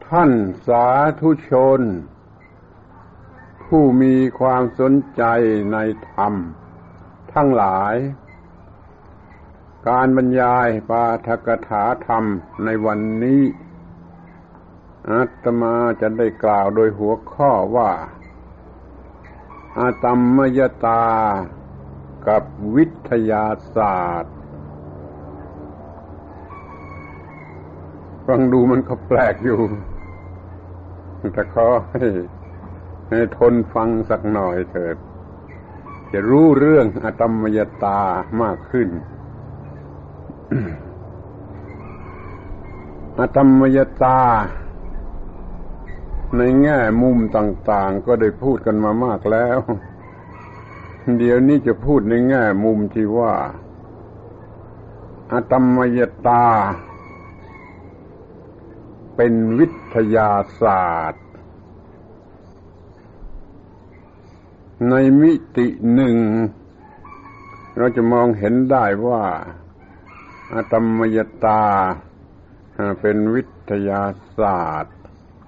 ท่านสาธุชนผู้มีความสนใจในธรรมทั้งหลายการบรรยายปาฐกถาธรรมในวันนี้อาตมาจะได้กล่าวโดยหัวข้อว่าอาตมมยตากับวิทยาศาสตร์ฟังดูมันก็แปลกอยู่แต่ขอให้ทนฟังสักหน่อยเถิดจะรู้เรื่องอาตมมยตามากขึ้น อาตมมยตาในแง่มุมต่างๆก็ได้พูดกันมามากแล้วเดี๋ยวนี้จะพูดในแง่มุมที่ว่าอาตมมยตาเป็นวิทยาศาสตร์ในมิติหนึ่งเราจะมองเห็นได้ว่าอาตมมยตาเป็นวิทยาศาสตร์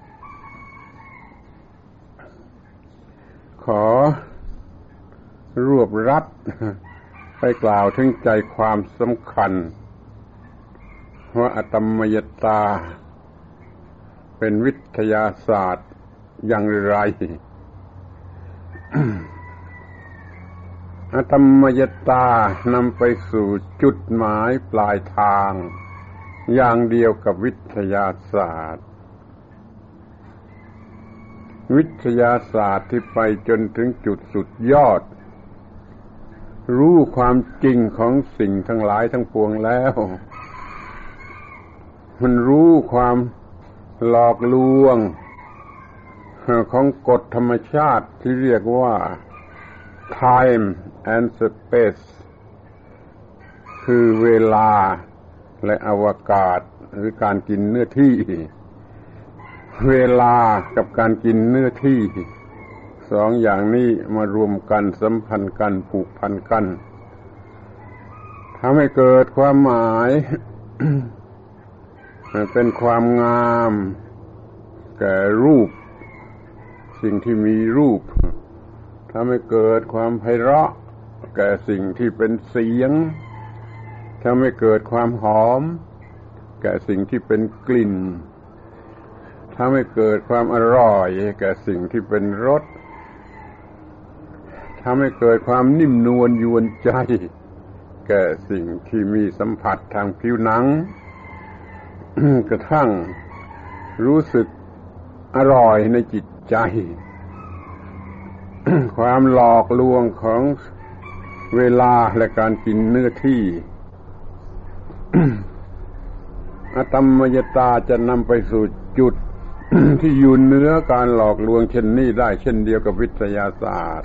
ขอรวบรัดไปกล่าวถึงใจความสำคัญว่าอาตมมยตาเป็นวิทยาศาสตร์อย่างไร อาตมมยตานำไปสู่จุดหมายปลายทางอย่างเดียวกับวิทยาศาสตร์วิทยาศาสตร์ที่ไปจนถึงจุดสุดยอดรู้ความจริงของสิ่งทั้งหลายทั้งปวงแล้วมันรู้ความหลอกลวงของกฎธรรมชาติที่เรียกว่า time and space คือเวลาและอวกาศหรือการกินเนื้อที่เวลากับการกินเนื้อที่สองอย่างนี้มารวมกันสัมพันธ์กันผูกพันกันทำให้เกิดความหมาย เป็นความงามแก่รูปสิ่งที่มีรูปทำให้เกิดความไพเราะแก่สิ่งที่เป็นเสียงทำให้เกิดความหอมแก่สิ่งที่เป็นกลิ่นทำให้เกิดความอร่อยแก่สิ่งที่เป็นรสทำให้เกิดความนิ่มนวลยวนใจแก่สิ่งที่มีสัมผัสทางผิวหนัง กระทั่งรู้สึกอร่อยในจิตใจ ความหลอกลวงของเวลาและการกินเนื้อที่ อาตมมยตาจะนำไปสู่จุด ที่อยู่เหนือการหลอกลวงเช่นนี้ได้เช่นเดียวกับวิทยาศาสตร์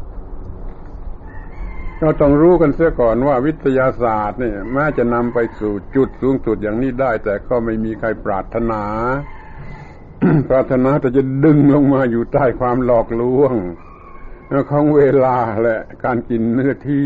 เราต้องรู้กันเสียก่อนว่าวิทยาศาสตร์เนี่ยแม้จะนำไปสู่จุดสูงสุดอย่างนี้ได้แต่ก็ไม่มีใครปรารถนา ปรารถนาแต่จะดึงลงมาอยู่ใต้ความหลอกลวงของเวลาและการกินเนื้อที่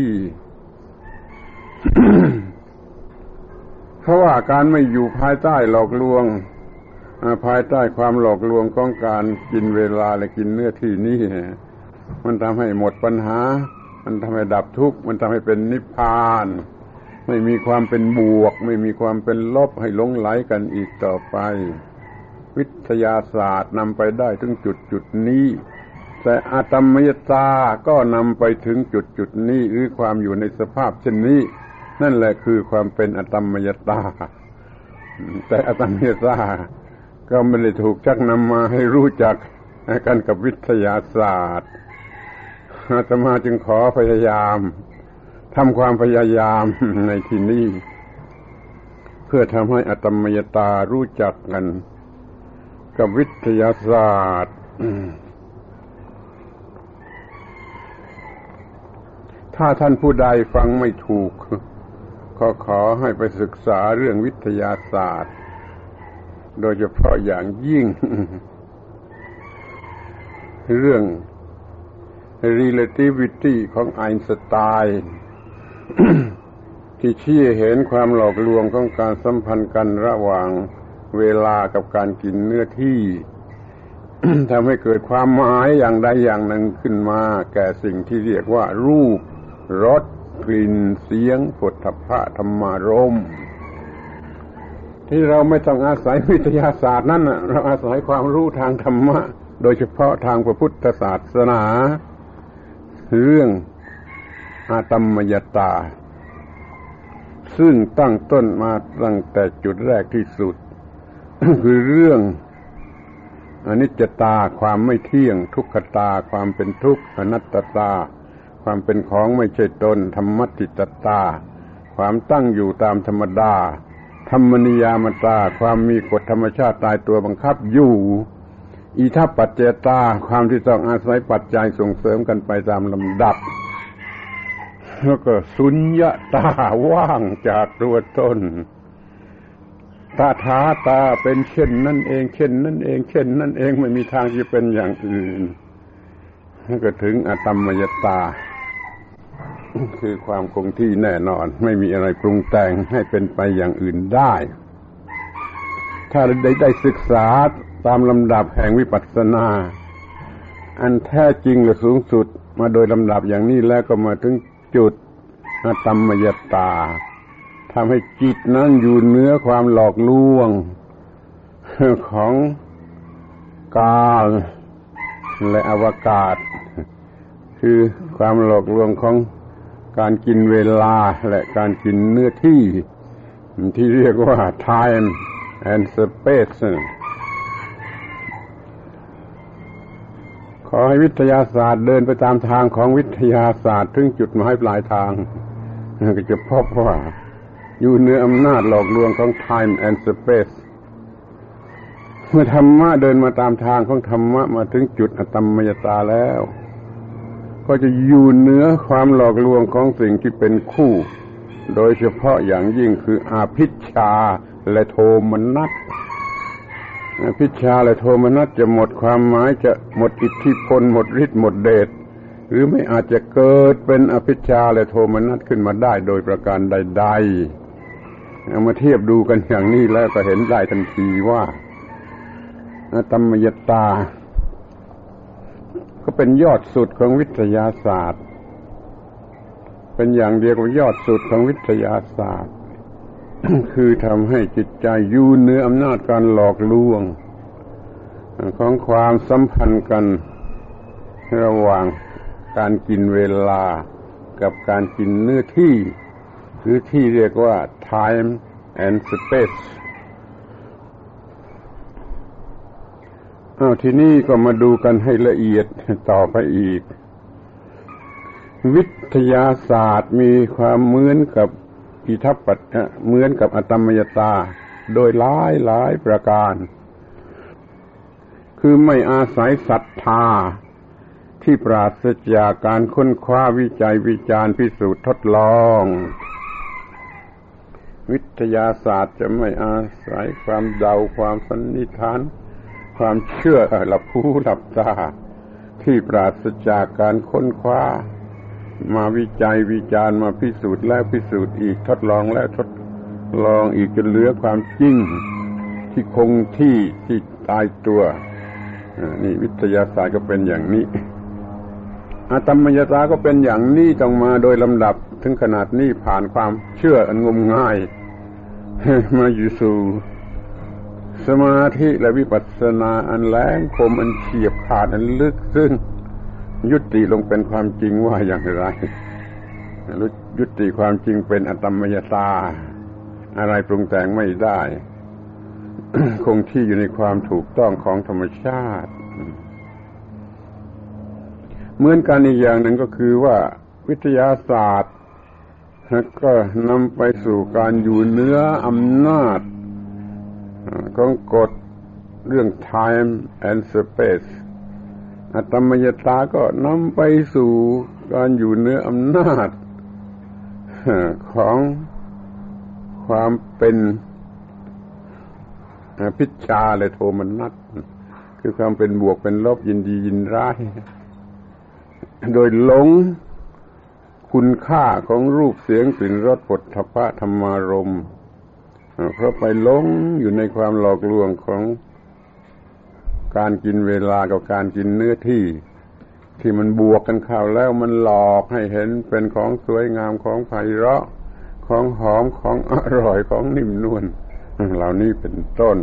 เพราะว่าการไม่อยู่ภายใต้หลอกลวงภายใต้ความหลอกลวงของการกินเวลาและกินเนื้อที่นี้มันทำให้หมดปัญหามันทำให้ดับทุกข์มันทำให้เป็นนิพพานไม่มีความเป็นบวกไม่มีความเป็นลบให้หลงไหลกันอีกต่อไปวิทยาศาสตร์นำไปได้ถึงจุดนี้แต่อาตมมยตาก็นำไปถึงจุดนี้หรือความอยู่ในสภาพเช่นนี้นั่นแหละคือความเป็นอาตมมยตาแต่อาตมมยตาก็ไม่ได้ถูกชักนำมาให้รู้จักกันกับวิทยาศาสตร์อาตมาจึงขอพยายามทำความพยายามในที่นี้เพื่อทำให้อาตมมยตารู้จักกันกับวิทยาศาสตร์ถ้าท่านผู้ใดฟังไม่ถูกก็ขอให้ไปศึกษาเรื่องวิทยาศาสตร์โดยเฉพาะอย่างยิ่ง เรื่อง relativity ของไอน์สไตน์ ที่ชี้เห็นความหลอกลวงของการสัมพันธ์กันระหว่างเวลากับการกินเนื้อที่ ทำให้เกิดความหมายอย่างใดอย่างหนึ่งขึ้นมาแก่สิ่งที่เรียกว่ารูปรสกลิ่นเสียงโผฏฐัพพะธรรมารมณ์ที่เราไม่ต้องอาศัยวิทยาศาสตร์นั่นน่ะเราอาศัยความรู้ทางธรรมะโดยเฉพาะทางพระพุทธศาสนาเรื่องอาตมมยตาซึ่งตั้งต้นมาตั้งแต่จุดแรกที่สุด คือเรื่องอนิจจตาความไม่เที่ยงทุกขตาความเป็นทุกข์อนัตตาความเป็นของไม่ใช่ตนธรรมติตตาความตั้งอยู่ตามธรรมดาธรรมนิยามตาความมีกฎธรรมชาติตายตัวบังคับอยู่อิทัปปัจเจตาความที่ต้องอาศัยปัจจัยส่งเสริมกันไปตามลำดับแล้วก็สุญญตาว่างจากตัวตนตถาตาเป็นเช่นนั่นเองเช่นนั่นเองเช่นนั่นเองไม่มีทางจะเป็นอย่างอื่นแล้วก็ถึงอตมมยตาคือความคงที่แน่นอนไม่มีอะไรปรุงแต่งให้เป็นไปอย่างอื่นได้ถ้าได้ศึกษาตามลำดับแห่งวิปัสสนาอันแท้จริงและสูงสุดมาโดยลำดับอย่างนี้แล้วก็มาถึงจุดอตมมยตาทำให้จิตนั้นอยู่เหนือความหลอกลวงของกาลและอวกาศคือความหลอกลวงของการกินเวลาและการกินเนื้อที่ที่เรียกว่า time and space ขอให้วิทยาศาสตร์เดินไปตามทางของวิทยาศาสตร์ถึงจุดหมายปลายทางก็จะพบว่าอยู่เหนืออำนาจหลอกลวงของ time and space เมื่อธรรมะเดินมาตามทางของธรรมะมาถึงจุดอตมมยตาแล้วก็จะอยู่เหนือความหลอกลวงของสิ่งที่เป็นคู่โดยเฉพาะอย่างยิ่งคืออภิชฌาและโทมนัสอภิชฌาและโทมนัสจะหมดความหมายจะหมดอิทธิพลหมดฤทธิ์หมดเดชหรือไม่อาจจะเกิดเป็นอภิชฌาและโทมนัสขึ้นมาได้โดยประการใดๆเอามาเทียบดูกันอย่างนี้แล้วก็เห็นได้ทันทีว่าอตมมยตาก็เป็นยอดสุดของวิทยาศาสตร์เป็นอย่างเดียวกับยอดสุดของวิทยาศาสตร์ คือทำให้จิตใจอยู่เหนืออำนาจการหลอกลวงของความสัมพันธ์กันระหว่างการกินเวลากับการกินเนื้อที่หรือที่เรียกว่า time and space ทีนี้ก็มาดูกันให้ละเอียดต่อไปอีกวิทยาศาสตร์มีความเหมือนกับอิทัปปัจจเหมือนกับอตมมยตาโดยหลายประการคือไม่อาศัยศรัทธาที่ปราศจากการค้นคว้าวิจัยวิจารณ์พิสูจน์ทดลองวิทยาศาสตร์จะไม่อาศัยความเดาความสันนิษฐานความเชื่อหลับหูหลับตาที่ปราศจากการค้นคว้ามาวิจัยวิจารณ์มาพิสูจน์แล้วพิสูจน์อีกทดลองแล้วทดลองอีกจนเหลือความจริงที่คงที่ที่ตายตัวนี่วิทยาศาสตร์ก็เป็นอย่างนี้อตมมยตาก็เป็นอย่างนี้ต้องมาโดยลำดับถึงขนาดนี้ผ่านความเชื่ออันงมง่ายมาอยู่สู่สมาธิและวิปัสสนาอันแหลมคมอันเฉียบขาดอันลึกซึ้งยุติลงเป็นความจริงว่าอย่างไรยุติความจริงเป็นอตมมยตาอะไรปรุงแต่งไม่ได้ คงที่อยู่ในความถูกต้องของธรรมชาติเหมือนกันอีกอย่างหนึ่งก็คือว่าวิทยาศาสตร์ก็นำไปสู่การอยู่เหนืออำนาจของกฎเรื่อง time and space อตมมยตาก็นำไปสู่การอยู่เหนืออำนาจของความเป็นภิชฌาและโทมนัสคือความเป็นบวกเป็นลบยินดียินร้ายโดยหลงคุณค่าของรูปเสียงกลิ่นรสโผฏฐัพพะธรรมารมณ์เพราะไปหลงอยู่ในความหลอกลวงของการกินเวลากับการกินเนื้อที่มันบวกกันเข้าแล้วมันหลอกให้เห็นเป็นของสวยงามของไพเราะของหอมของอร่อยของนิ่มนวลเหล่านี้เป็นต้น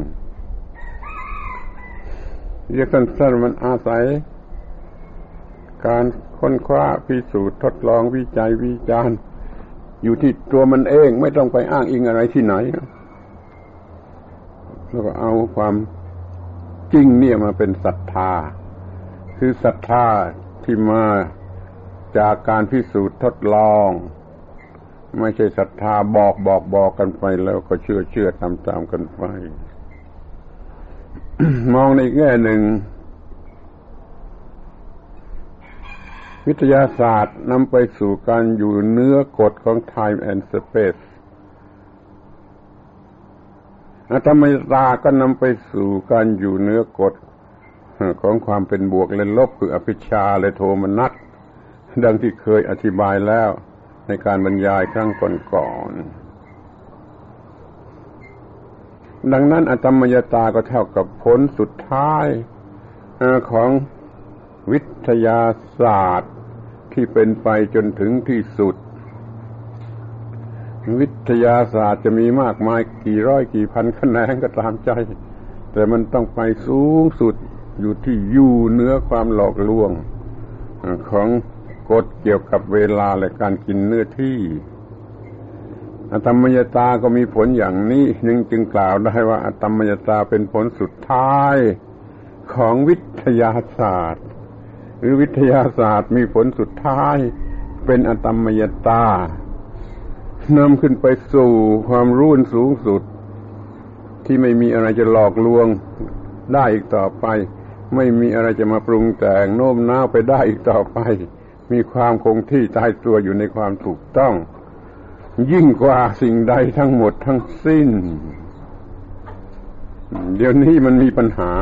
เรียกสั้นๆมันอาศัยการค้นคว้าพิสูจน์ทดลองวิจัยวิจารณ์อยู่ที่ตัวมันเองไม่ต้องไปอ้างอิงอะไรที่ไหนแล้วก็เอาความจริงเนี่ยมาเป็นศรัทธาคือศรัทธาที่มาจากการพิสูจน์ทดลองไม่ใช่ศรัทธาบอกกันไปแล้วก็เชื่อตามกันไป มองในแง่หนึ่งวิทยาศาสตร์นำไปสู่การอยู่เหนือกฎของ time and space ธรรมชาติก็นำไปสู่การอยู่เหนือกฎของความเป็นบวกและลบคืออภิชฌาและโทมนัสดังที่เคยอธิบายแล้วในการบรรยายครั้งก่อนๆดังนั้นอธรรมยตาก็เท่ากับผลสุดท้ายของวิทยาศาสตร์ที่เป็นไปจนถึงที่สุดวิทยาศาสตร์จะมีมากมายกี่ร้อยกี่พันแขนงก็ตามใจแต่มันต้องไปสูงสุดอยู่ที่อยู่เหนือความหลอกลวงของกฎเกี่ยวกับเวลาและการกินเนื้อที่อธรรมยตาก็มีผลอย่างนี้จึงกล่าวได้ว่าอธรรมยตาเป็นผลสุดท้ายของวิทยาศาสตร์หรือวิทยาศาสตร์มีผลสุดท้ายเป็นอธรรมยตานำขึ้นไปสู่ความรู้สูงสุดที่ไม่มีอะไรจะหลอกลวงได้อีกต่อไปไม่มีอะไรจะมาปรุงแต่งโน้มน้าวไปได้อีกต่อไปมีความคงที่ตายตัวอยู่ในความถูกต้องยิ่งกว่าสิ่งใดทั้งหมดทั้งสิ้นเดี๋ยวนี้มันมีปัญหา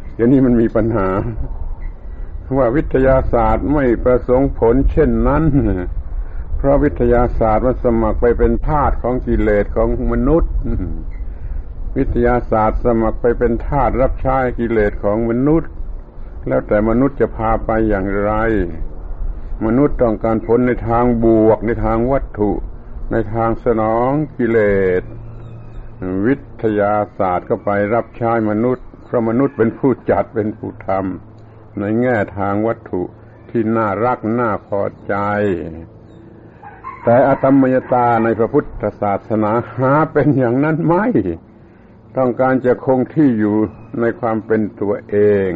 ว่าวิทยาศาสตร์ไม่ประสงค์ผลเช่นนั้นเพราะวิทยาศาสตร์มันสมัครไปเป็นทาสของกิเลสของมนุษย์วิทยาศาสตร์สมัครไปเป็นทาสรับใช้กิเลสของมนุษย์แล้วแต่มนุษย์จะพาไปอย่างไรมนุษย์ต้องการผลในทางบวกในทางวัตถุในทางสนองกิเลสวิทยาศาสตร์ก็ไปรับใช้มนุษย์เพราะมนุษย์เป็นผู้จัดเป็นผู้ทำในแง่ทางวัตถุที่น่ารักน่าพอใจแต่อธรรมยตาในพระพุทธศาสนาหาเป็นอย่างนั้นไม่ต้องการจะคงที่อยู่ในความเป็นตัวเอง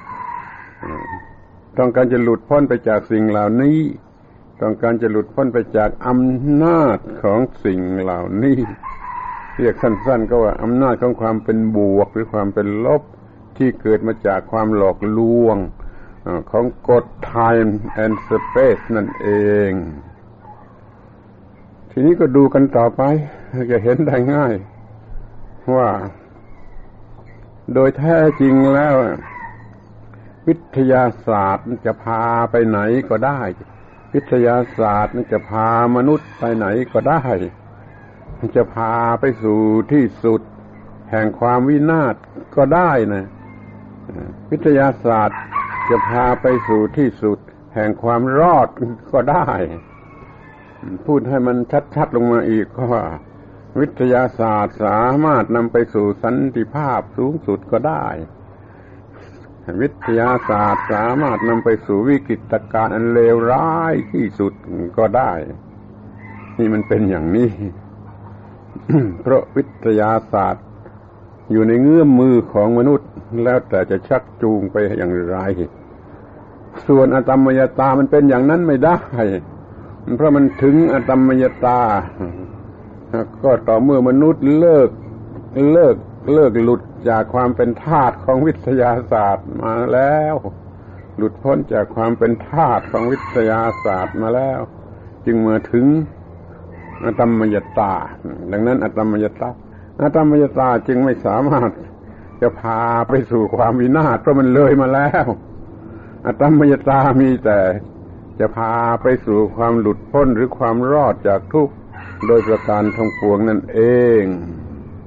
ต้องการจะหลุดพ้นไปจากสิ่งเหล่านี้ต้องการจะหลุดพ้นไปจากอำนาจของสิ่งเหล่านี้เรียกสั้นๆก็ว่าอำนาจของความเป็นบวกหรือความเป็นลบที่เกิดมาจากความหลอกลวงของกฎ time and space นั่นเองทีนี้ก็ดูกันต่อไปจะเห็นได้ง่ายว่าโดยแท้จริงแล้ววิทยาศาสตร์จะพาไปไหนก็ได้วิทยาศาสตร์จะพามนุษย์ไปไหนก็ได้จะพาไปสู่ที่สุดแห่งความวินาศก็ได้นะวิทยาศาสตร์จะพาไปสู่ที่สุดแห่งความรอดก็ได้พูดให้มันชัดๆลงมาอีกว่าวิทยาศาสตร์สามารถนำไปสู่สันติภาพสูงสุดก็ได้วิทยาศาสตร์สามารถนำไปสู่วิกฤตการณ์อันเลวร้ายที่สุดก็ได้นี่มันเป็นอย่างนี้ เพราะวิทยาศาสตร์อยู่ในเงื้อมมือของมนุษย์แล้วแต่จะชักจูงไปอย่างไรส่วนอธรรมยตามันเป็นอย่างนั้นไม่ได้เพราะมันถึงอธรรมยตาก็ต่อเมื่อมนุษย์เลิกหลุดจากความเป็นทาสของวิทยาศาสตร์มาแล้วหลุดพ้นจากความเป็นทาสของวิทยาศาสตร์มาแล้วจึงมาถึงอธรรมยตาดังนั้นอธรรมยตาจึงไม่สามารถจะพาไปสู่ความวินาศเพราะมันเลยมาแล้วอธรรมยตามีแต่จะพาไปสู่ความหลุดพ้นหรือความรอดจากทุกข์โดยประการทั้งปวงนั่นเอง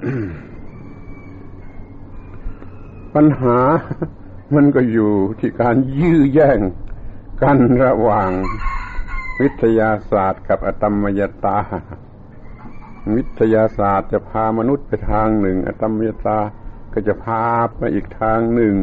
ปัญหามันก็อยู่ที่การยื้อแย่งกันระหว่างวิทยาศาสตร์กับอตมยตาวิทยาศาสตร์จะพามนุษย์ไปทางหนึ่งอตมยตาก็จะพาไปอีกทางหนึ่ง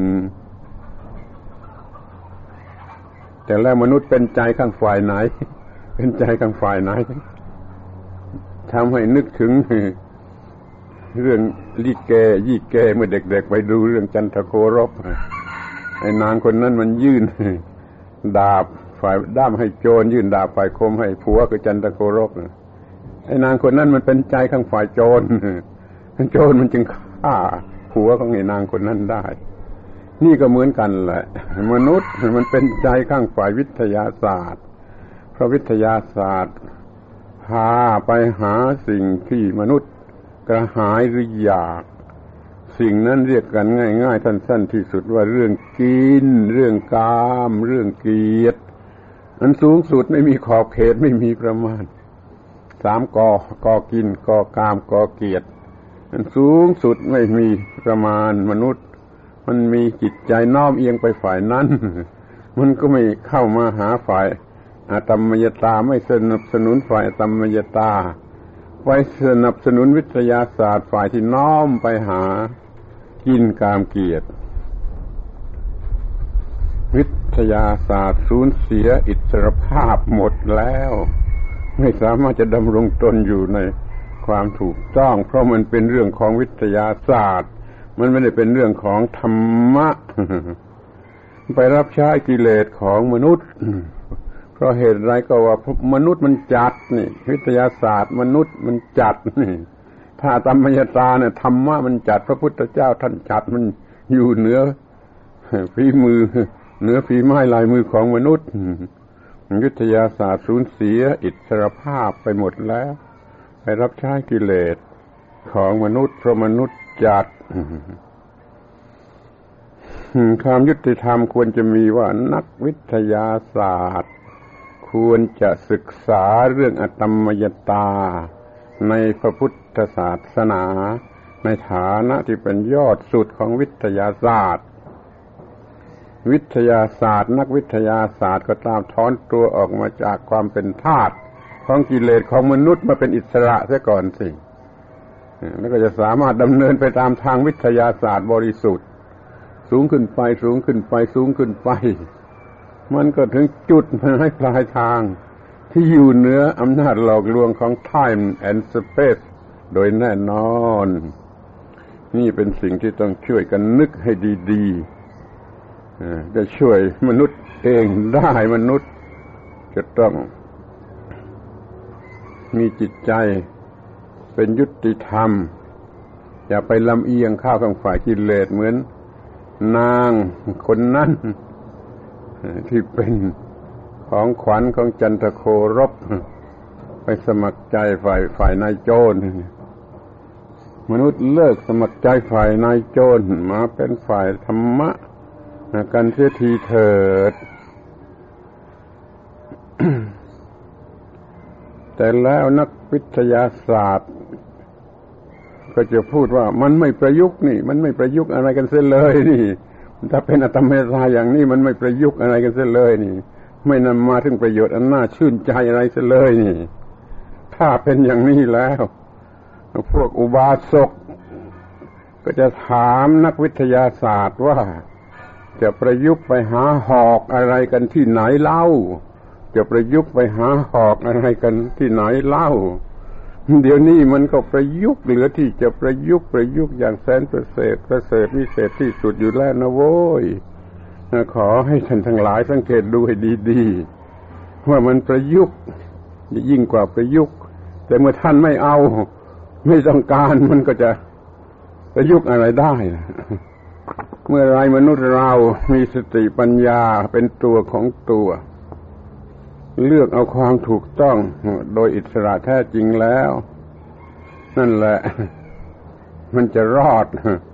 แต่แล้วมนุษย์เป็นใจข้างฝ่ายไหนเป็นใจข้างฝ่ายไหนทำให้นึกถึงเรื่องลิเกยี่เกเมื่อเด็กๆไปดูเรื่องจันทโครบไอ้นางคนนั้นมันยื่นดาบฝ่ายด้ามให้โจรยื่นดาบฝ่ายคมให้ผัวคือจันทโครบไอ้นางคนนั้นมันเป็นใจข้างฝ่ายโจรโจรมันจึงฆ่าผัวของไอ้นางคนนั้นได้นี่ก็เหมือนกันแหละมนุษย์มันเป็นใจข้างฝ่ายวิทยาศาสตร์เพราะวิทยาศาสตร์พาไปหาสิ่งที่มนุษย์กระหายหรืออยากสิ่งนั้นเรียกกันง่ายๆสั้นๆที่สุดว่าเรื่องกินเรื่องกามเรื่องเกียรติอันสูงสุดไม่มีขอบเขตไม่มีประมาณ3กอกินกอกามกอเกียรติอันสูงสุดไม่มีประมาณมนุษย์มันมีจิตใจน้อมเอียงไปฝ่ายนั้นมันก็ไม่เข้ามาหาฝ่ายอตมยตาไม่สนับสนุนฝ่ายอตมยตาไปสนับสนุนวิทยาศาสตร์ฝ่ายที่น้อมไปหากินกามเกียรติวิทยาศาสตร์สูญเสียอิสรภาพหมดแล้วไม่สามารถจะดำรงตนอยู่ในความถูกต้องเพราะมันเป็นเรื่องของวิทยาศาสตร์มันไม่ได้เป็นเรื่องของธรรมะไปรับใช้กิเลสของมนุษย์เพราะเหตุไรก็ว่ามนุษย์มันจัดนี่วิทยาศาสตร์มนุษย์มันจัดนี่ถ้าธรรมยตาเนี่ยธรรมะมันจัดพระพุทธเจ้าท่านจัดมันอยู่เหนือฝีมือเหนือฝีไม้ลายมือของมนุษย์วิทยาศาสตร์สูญเสียอิสรภาพไปหมดแล้วไปรับใช้กิเลสของมนุษย์เพราะมนุษย์จัดความยุติธรรมควรจะมีว่านักวิทยาศาสตร์ควรจะศึกษาเรื่องอตมยตาในพระพุทธศาสนาในฐานะที่เป็นยอดสุดของวิทยาศาสตร์วิทยาศาสตร์นักวิทยาศาสตร์ก็ตามถอนตัวออกมาจากความเป็นทาสของกิเลสของมนุษย์มาเป็นอิสระเสียก่อนสิแล้วก็จะสามารถดำเนินไปตามทางวิทยาศาสตร์บริสุทธิ์สูงขึ้นไปสูงขึ้นไปสูงขึ้นไปมันก็ถึงจุดให้ปลายทางที่อยู่เหนืออำนาจหลอกลวงของ time and space โดยแน่นอนนี่เป็นสิ่งที่ต้องช่วยกันนึกให้ดีๆจะช่วยมนุษย์เองได้มนุษย์จะต้องมีจิตใจเป็นยุติธรรมอย่าไปลำเอียงข้าวข้างฝ่ายกิเลสเหมือนนางคนนั้นที่เป็นของขวัญของจันทโครบไปสมัครใจฝ่ายนายโจรมนุษย์เลิกสมัครใจฝ่ายนายโจรมาเป็นฝ่ายธรรมะกันเสียทีเถิด แต่แล้วนักวิทยาศาสตร์ก็จะพูดว่ามันไม่ประยุกต์นี่มันไม่ประยุกต์อะไรกันเสียเลยนี่ถ้าเป็นอตมยตาอย่างนี้มันไม่ประยุกต์อะไรกันเสียเลยนี่ไม่นำมาถึงประโยชน์อันน่าชื่นใจอะไรเสียเลยนี่ถ้าเป็นอย่างนี้แล้วพวกอุบาสกก็จะถามนักวิทยาศาสตร์ว่าจะประยุกต์ไปหาหอกอะไรกันที่ไหนเล่าจะประยุกต์ไปหาหอกอะไรกันที่ไหนเล่าเดี๋ยวนี้มันก็ประยุกต์เหลือที่จะประยุกต์อย่างแสนประเสริฐวิเศษที่สุดอยู่แล้วนะโว้ยขอให้ท่านทั้งหลายสังเกตดูให้ดีๆว่ามันประยุกต์ยิ่งกว่าประยุกต์แต่เมื่อท่านไม่เอาไม่ต้องการมันก็จะประยุกต์อะไรได้เมื่อไรมนุษย์เรามีสติปัญญาเป็นตัวของตัวเลือกเอาความถูกต้องโดยอิสระแท้จริงแล้วนั่นแหละมันจะรอด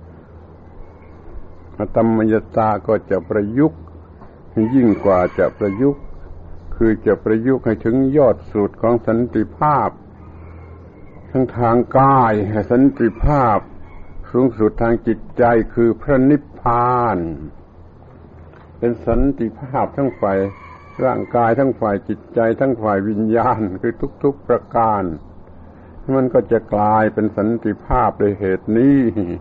อตมยตาก็จะประยุกต์ยิ่งกว่าจะประยุกต์คือจะประยุกต์ให้ถึงยอดสุดของสันติภาพทั้งทางกายสันติภาพสูงสุดทางจิตใจคือพระนิพพานเป็นสันติภาพทั้งฝ่ายร่างกายทั้งฝ่ายจิตใจทั้งฝ่ายวิญญาณคือทุกๆประการมันก็จะกลายเป็นสันติภาพโดยเหตุนี้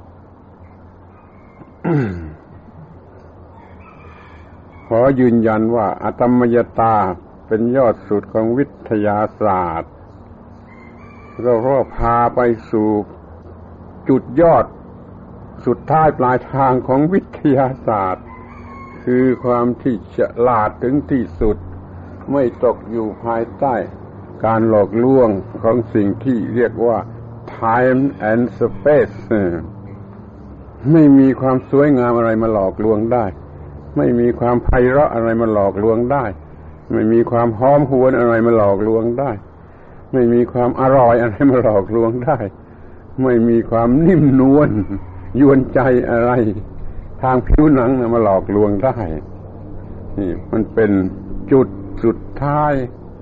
ขอยืนยันว่าอตมยตาเป็นยอดสุดของวิทยาศาสตร์ก็พาไปสู่จุดยอดสุดท้ายปลายทางของวิทยาศาสตร์คือความที่ฉลาดถึงที่สุดไม่ตกอยู่ภายใต้การหลอกลวงของสิ่งที่เรียกว่า time and space ไม่มีความสวยงามอะไรมาหลอกลวงได้ไม่มีความไพเราะอะไรมาหลอกลวงได้ไม่มีความหอมหวนอะไรมาหลอกลวงได้ไม่มีความอร่อยอะไรมาหลอกลวงได้ไม่มีความนิ่มนวลยวนใจอะไรทางผิวหนังมาหลอกลวงได้นี่มันเป็นจุดสุดท้าย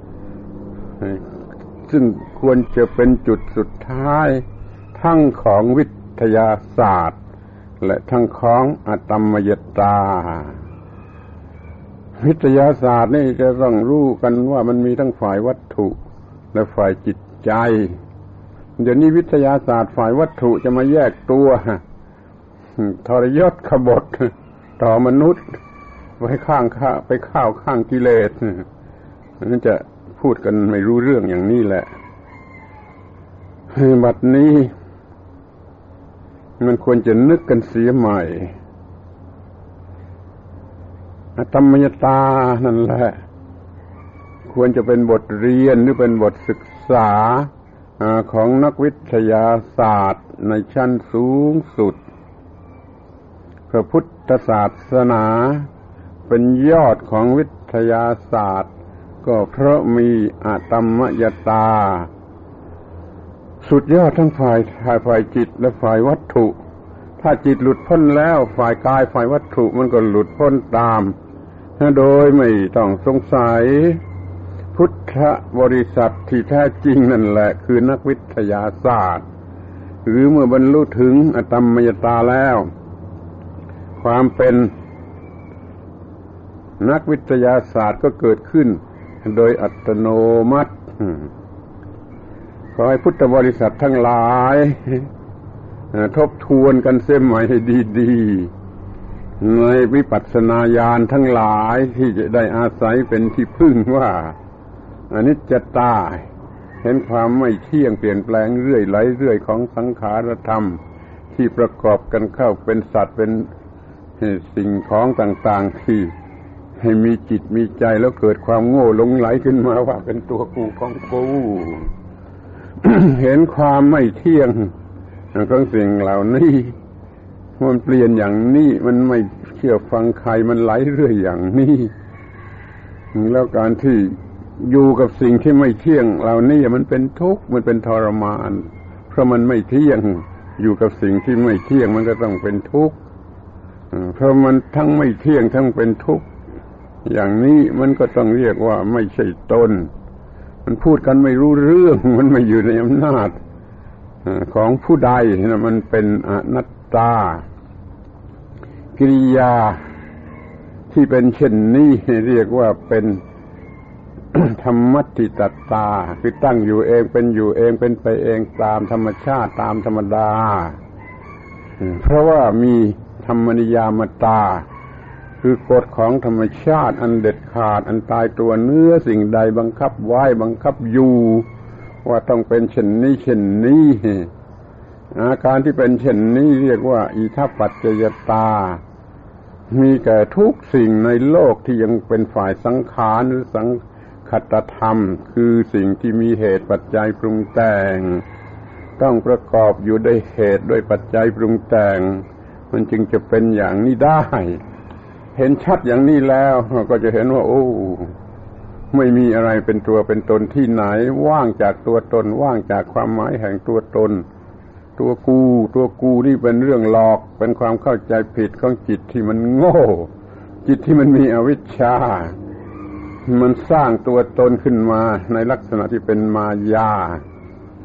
ซึ่งควรจะเป็นจุดสุดท้ายทั้งของวิทยาศาสตร์และทั้งของอตมยตาวิทยาศาสตร์นี่จะต้องรู้กันว่ามันมีทั้งฝ่ายวัตถุและฝ่ายจิตใจเดี๋ยวนี้วิทยาศาสตร์ฝ่ายวัตถุจะมาแยกตัวทรยศขบฏต่อมนุษย์ไว้ข้างกิเลสนั่นจะพูดกันไม่รู้เรื่องอย่างนี้แหละบัดนี้มันควรจะนึกกันเสียใหม่อตมยตานั่นแหละควรจะเป็นบทเรียนหรือเป็นบทศึกษาของนักวิทยาศาสตร์ในชั้นสูงสุดพระพุทธศาสนาเป็นยอดของวิทยาศาสตร์ก็เพราะมีอตมยตาสุดยอดทั้งฝ่ายจิตและฝ่ายวัตถุถ้าจิตหลุดพ้นแล้วฝ่ายกายฝ่ายวัตถุมันก็หลุดพ้นตามโดยไม่ต้องสงสัยพุทธบริษัทที่แท้จริงนั่นแหละคือนักวิทยาศาสตร์หรือเมื่อบรรลุถึงอตมยตาแล้วความเป็นนักวิทยาศาสตร์ก็เกิดขึ้นโดยอัตโนมัติขอให้พุทธบริษัททั้งหลายทบทวนกันเสียใหม่ให้ดีๆในวิปัสสนาญาณทั้งหลายที่จะได้อาศัยเป็นที่พึ่งว่าอนิจจตาเห็นความไม่เที่ยงเปลี่ยนแปลงเรื่อยไหลเรื่อยของสังขารธรรมที่ประกอบกันเข้าเป็นสัตว์เป็นสิ่งของต่างๆที่ให้มีจิตมีใจแล้วเกิดความโง่หลงไหลขึ้นมาว่าเป็นตัวกูของกู เห็นความไม่เที่ยงของสิ่งเหล่านี้มันเปลี่ยนอย่างนี้มันไม่เชื่อฟังใครมันไหลเรื่อยอย่างนี้แล้วการที่อยู่กับสิ่งที่ไม่เที่ยงเหล่านี้มันเป็นทุกข์มันเป็นทรมานเพราะมันไม่เที่ยงอยู่กับสิ่งที่ไม่เที่ยงมันก็ต้องเป็นทุกข์เพราะมันทั้งไม่เที่ยงทั้งเป็นทุกข์อย่างนี้มันก็ต้องเรียกว่าไม่ใช่ตนมันพูดกันไม่รู้เรื่องมันไม่อยู่ในอำนาจของผู้ใดนะมันเป็นอนัตตากิริยาที่เป็นเช่นนี้เรียกว่าเป็นธรรมัตถิตตาคือตั้งอยู่เองเป็นอยู่เองเป็นไปเองตามธรรมชาติตามธรรมดาเพราะว่ามีธรรมนิยามตาคือกฎของธรรมชาติอันเด็ดขาดอันตายตัวเนื้อสิ่งใดบังคับไว้บังคับอยู่ว่าต้องเป็นเช่นนี้เช่นนี้อาการที่เป็นเช่นนี้เรียกว่าอิทัปปัจจยตามีแก่ทุกสิ่งในโลกที่ยังเป็นฝ่ายสังขารหรือสังคตธรรมคือสิ่งที่มีเหตุปัจจัยปรุงแต่งต้องประกอบอยู่ด้วยเหตุด้วยปัจจัยปรุงแต่งมันจึงจะเป็นอย่างนี้ได้เห็นชัดอย่างนี้แล้วก็จะเห็นว่าโอ้ไม่มีอะไรเป็นตัวเป็นตนที่ไหนว่างจากตัวตนว่างจากความหมายแห่งตัวตนตัวกูนี่เป็นเรื่องหลอกเป็นความเข้าใจผิดของจิตที่มันโง่จิตที่มันมีอวิชชามันสร้างตัวตนขึ้นมาในลักษณะที่เป็นมายา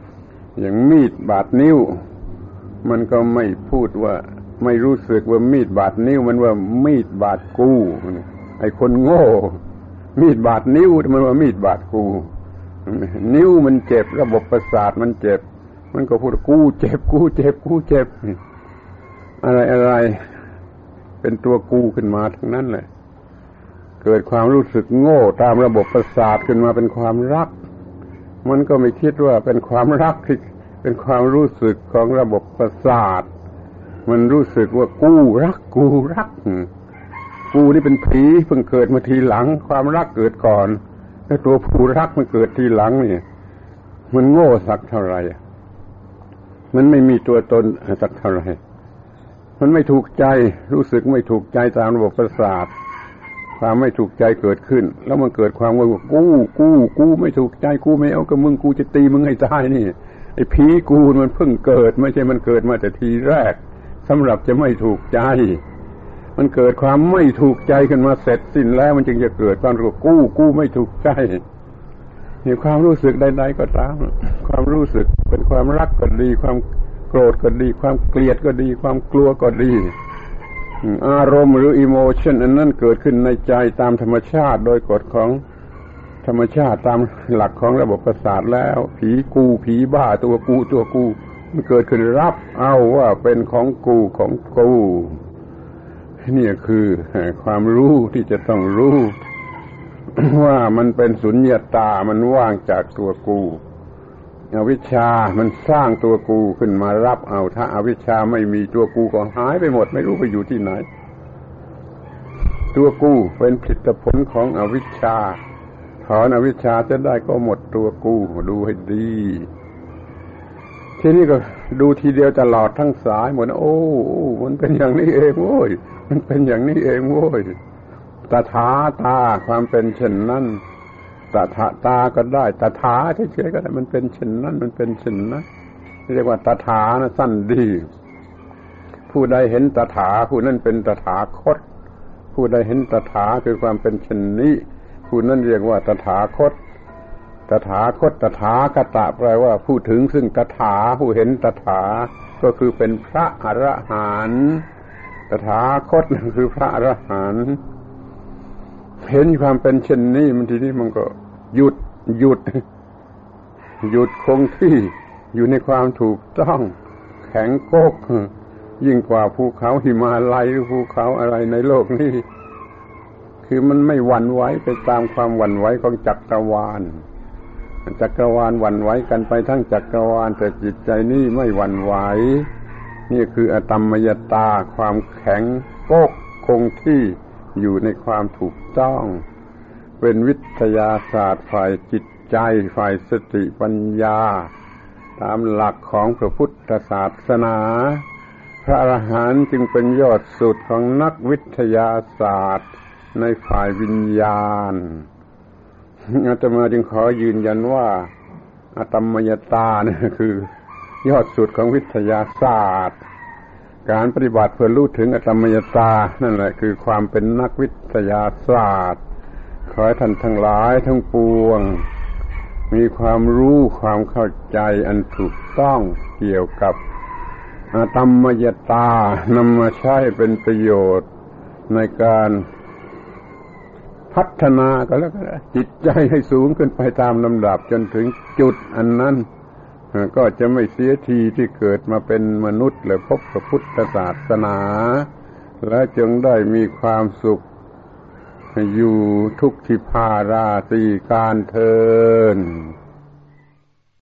อย่างมีดบาดนิ้วมันก็ไม่พูดว่าไม่รู้สึกว่ามีดบาดนิ้วมันว่ามีดบาดกูไอ้คนโง่มีดบาดนิ้วมันว่ามีดบาดกูนิ้วมันเจ็บระบบประสาทมันเจ็บมันก็พูดกูเจ็บกูเจ็บกูเจ็บอะไรเป็นตัวกูขึ้นมาทั้งนั้นแหละเกิดความรู้สึกโง่ตามระบบประสาทขึ้นมาเป็นความรักมันก็ไม่คิดว่าเป็นความรักที่เป็นความรู้สึกของระบบประสาทมันรู้สึกว่ากูรักกูรักกูนี่เป็นผีเพิ่งเกิดมาทีหลังความรักเกิดก่อนแล้วตัวผู้รักมันเกิดทีหลังนี่มันโง่สักเท่าไหร่มันไม่มีตัวตนสักเท่าไหร่มันไม่ถูกใจรู้สึกไม่ถูกใจตามระบบประสาทความไม่ถูกใจเกิดขึ้นแล้วมันเกิดความว่ากูไม่ถูกใจกูไม่เอากับมึงกูจะตีมึงให้ตายนี่ไอ้ผีกูมันเพิ่งเกิดไม่ใช่มันเกิดมาแต่ทีแรกสำหรับจะไม่ถูกใจมันเกิดความไม่ถูกใจขึ้นมาเสร็จสิ้นแล้วมันจึงจะเกิดความรู้กูไม่ถูกใจนี่ความรู้สึกใดๆก็ตามความรู้สึกเป็นความรักก็ดีความโกรธก็ดีความเกลียดก็ดีความกลัวก็ดีอารมณ์หรืออิโมชันอันนั้นเกิดขึ้นในใจตามธรรมชาติโดยกฎของธรรมชาติตามหลักของระบบประสาทแล้วผีกูผีบ้าตัวกูมันเกิดขึ้นรับเอาว่าเป็นของกูนี่คือความรู้ที่จะต้องรู้ว่ามันเป็นสุญญตามันว่างจากตัวกูอวิชชามันสร้างตัวกูขึ้นมารับเอาถ้าอวิชชาไม่มีตัวกูก็หายไปหมดไม่รู้ไปอยู่ที่ไหนตัวกูเป็นผลิตผลของอวิชชาถอนอวิชชาจะได้ก็หมดตัวกูดูให้ดีทีนี้ก็ดูทีเดียวตลอดทั้งสายหมดโอ้มันเป็นอย่างนี้เองโว้ยมันเป็นอย่างนี้เองโว้ยตถาตาความเป็นเช่นนั้นตถาตาก็ได้ตถาเฉยๆก็ได้มันเป็นเช่นนั้นมันเป็นเช่นนั้นเรียกว่าตถานะสั้นดีผู้ใดเห็นตถาผู้นั้นเป็นตถาคตผู้ใดเห็นตถาคือความเป็นเช่นนี้ผู้นั้นเรียกว่าตถาคตตถาคตตถาคตแปลว่าผู้ถึงซึ่งตถาผู้เห็นตถาก็คือเป็นพระอรหันต์ตถาคตคือพระอรหันต์เห็นความเป็นเช่นนี้มันทีนี้มันก็หยุดคงที่อยู่ในความถูกต้องแข็งก๊กยิ่งกว่าภูเขาหิมาลัยหรือภูเขาอะไรในโลกนี้คือมันไม่หวั่นไหวไปตามความหวั่นไหวของจักรวาลหวั่นไหวกันไปทั้งจักรวาลแต่จิตใจนี่ไม่หวั่นไหวนี่คืออตัมมยตาความแข็งก๊กคงที่อยู่ในความถูกต้องเป็นวิทยาศาสตร์ฝ่ายจิตใจฝ่ายสติปัญญาตามหลักของพระพุทธศาสนาพระอรหันต์จึงเป็นยอดสุดของนักวิทยาศาสตร์ในฝ่ายวิญญาณอาตมาจึงขอยืนยันว่าอตัมมยตาเนี่ยคือยอดสุดของวิทยาศาสตร์การปฏิบัติเพื่อรู้ถึงอตัมมยตานั่นแหละคือความเป็นนักวิทยาศาสตร์ขอให้ท่านทั้งหลายทั้งปวงมีความรู้ความเข้าใจอันถูกต้องเกี่ยวกับอตัมมยตานำมาใช้เป็นประโยชน์ในการพัฒนาก็แล้วกันจิตใจให้สูงขึ้นไปตามลำดับจนถึงจุดอันนั้นก็จะไม่เสียทีที่เกิดมาเป็นมนุษย์และพบพระพุทธศาสนาและจงได้มีความสุขอยู่ทุกทิพาราตรีการเทิน